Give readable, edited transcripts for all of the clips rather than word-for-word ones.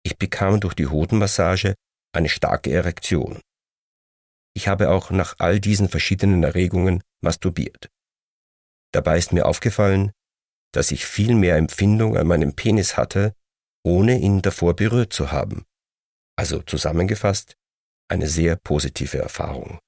Ich bekam durch die Hodenmassage eine starke Erektion. Ich habe auch nach all diesen verschiedenen Erregungen masturbiert. Dabei ist mir aufgefallen, dass ich viel mehr Empfindung an meinem Penis hatte, ohne ihn davor berührt zu haben. Also zusammengefasst, eine sehr positive Erfahrung.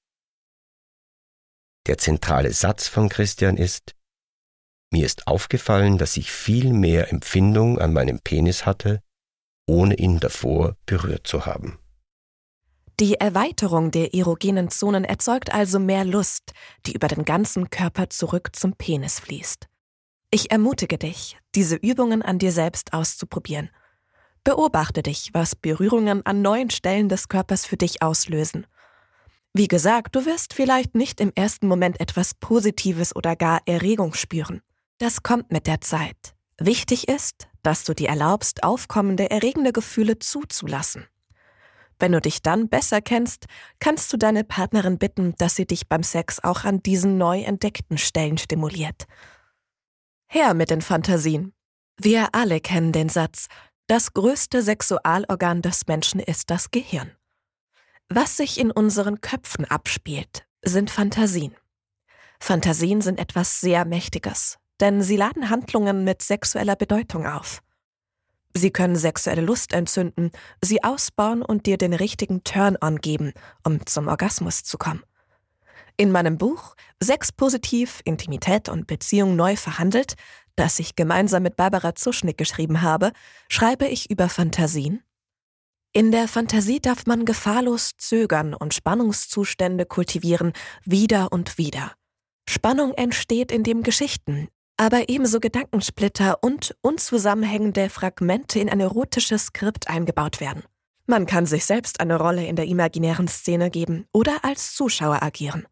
Der zentrale Satz von Christian ist: Mir ist aufgefallen, dass ich viel mehr Empfindung an meinem Penis hatte, ohne ihn davor berührt zu haben. Die Erweiterung der erogenen Zonen erzeugt also mehr Lust, die über den ganzen Körper zurück zum Penis fließt. Ich ermutige dich, diese Übungen an dir selbst auszuprobieren. Beobachte dich, was Berührungen an neuen Stellen des Körpers für dich auslösen. Wie gesagt, du wirst vielleicht nicht im ersten Moment etwas Positives oder gar Erregung spüren. Das kommt mit der Zeit. Wichtig ist, dass du dir erlaubst, aufkommende, erregende Gefühle zuzulassen. Wenn du dich dann besser kennst, kannst du deine Partnerin bitten, dass sie dich beim Sex auch an diesen neu entdeckten Stellen stimuliert. Her mit den Fantasien. Wir alle kennen den Satz: Das größte Sexualorgan des Menschen ist das Gehirn. Was sich in unseren Köpfen abspielt, sind Fantasien. Fantasien sind etwas sehr Mächtiges, denn sie laden Handlungen mit sexueller Bedeutung auf. Sie können sexuelle Lust entzünden, sie ausbauen und dir den richtigen Turn-on geben, um zum Orgasmus zu kommen. In meinem Buch Sex positiv, Intimität und Beziehung neu verhandelt, das ich gemeinsam mit Barbara Zuschnick geschrieben habe, schreibe ich über Fantasien. In der Fantasie darf man gefahrlos zögern und Spannungszustände kultivieren, wieder und wieder. Spannung entsteht, indem Geschichten, aber ebenso Gedankensplitter und unzusammenhängende Fragmente in ein erotisches Skript eingebaut werden. Man kann sich selbst eine Rolle in der imaginären Szene geben oder als Zuschauer agieren.